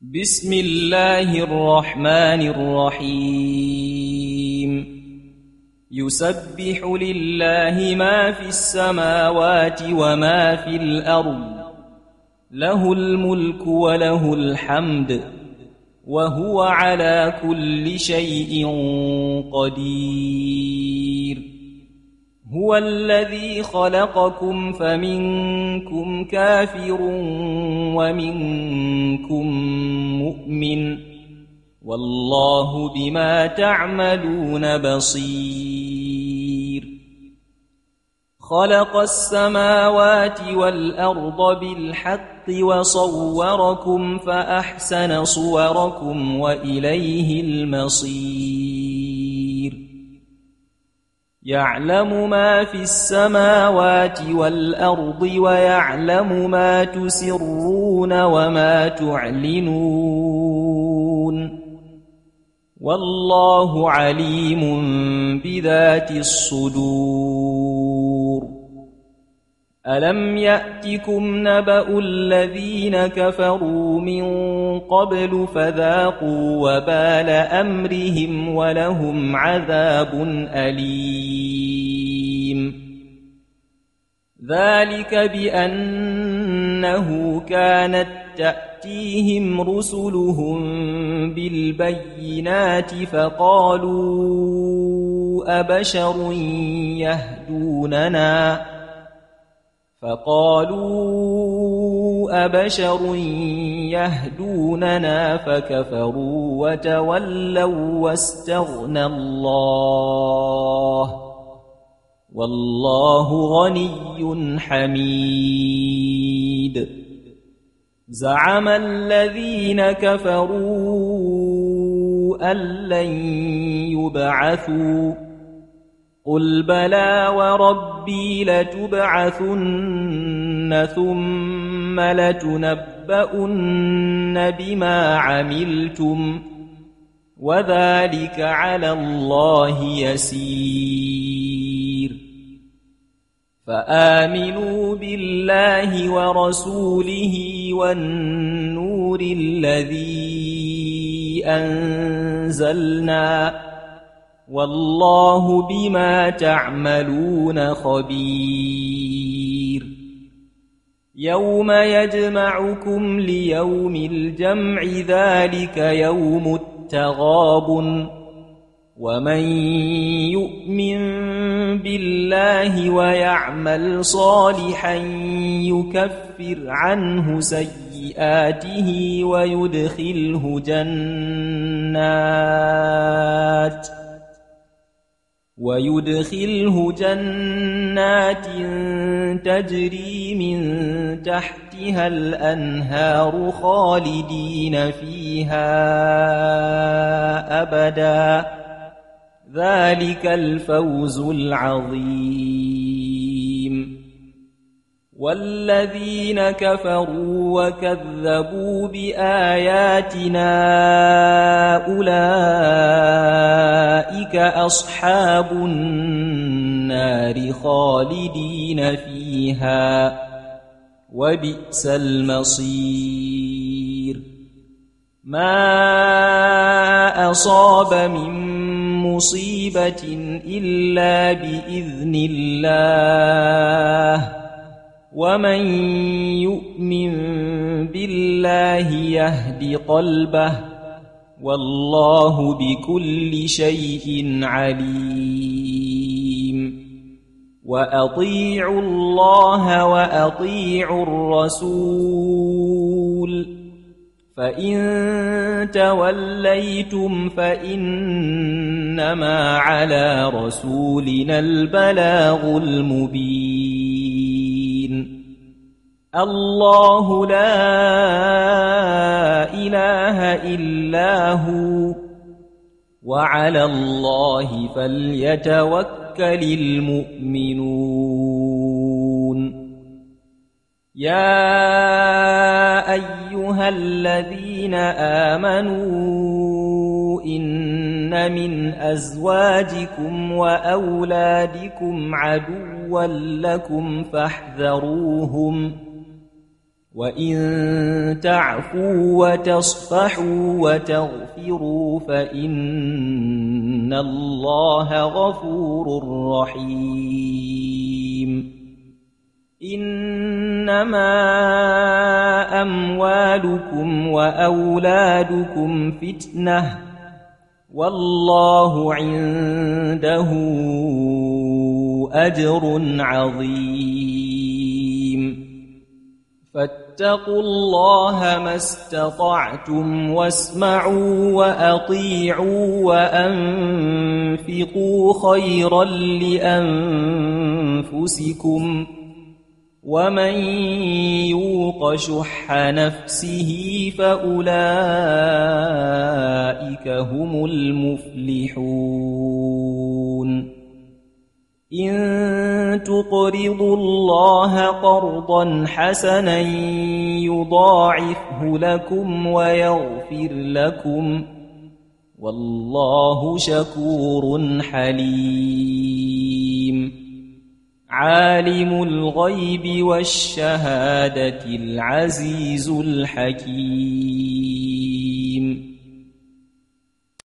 بسم الله الرحمن الرحيم يسبح لله ما في السماوات وما في الأرض له الملك وله الحمد وهو على كل شيء قدير هو الذي خلقكم فمنكم كافر ومنكم مؤمن والله بما تعملون بصير خلق السماوات والأرض بالحق وصوركم فأحسن صوركم وإليه المصير يعلم ما في السماوات والأرض ويعلم ما تسرون وما تعلنون والله عليم بذات الصدور ألم يأتكم نبأ الذين كفروا من قبل فذاقوا وبال أمرهم ولهم عذاب أليم ذلك بأنه كانت تأتيهم رسلهم بالبينات فقالوا أبشر يهدوننا فكفروا وتولوا واستغنى الله والله غني حميد زعم الذين كفروا أن لن يبعثوا قل بلى وربي لتبعثن ثم لتنبؤن بما عملتم وذلك على الله يسير فآمنوا بالله ورسوله والنور الذي أنزلنا والله بما تعملون خبير يوم يجمعكم ليوم الجمع ذلك يوم التغابن ومن يؤمن بالله ويعمل صالحا يكفر عنه سيئاته ويدخله جنات تجري من تحتها الأنهار خالدين فيها أبدا ذلك الفوز العظيم والذين كفروا وكذبوا بآياتنا أولئك أصحاب النار خالدين فيها وبئس المصير ما أصاب من مصيبة إلا بإذن الله ومن يؤمن بالله يهد قلبه والله بكل شيء عليم وأطيعوا الله وأطيعوا الرسول فإن توليتم فإنما على رسولنا البلاغ المبين الله لا إله إلا هو وعلى الله فليتوكل المؤمنون يا أيها الذين آمنوا إن من أزواجكم وأولادكم عدوا لكم فاحذروهم وإن تعفوا وتصفحوا وتغفروا فإن الله غفور رحيم إنما أموالكم وأولادكم فتنة والله عنده أجر عظيم فاتقوا الله ما استطعتم واسمعوا وأطيعوا وأنفقوا خيرا لأنفسكم ومن يوق شح نفسه فأولئك هم المفلحون إن تقرضوا الله قرضا حسنا يضاعفه لكم ويغفر لكم والله شكور حليم عالم الغيب والشهادة العزيز الحكيم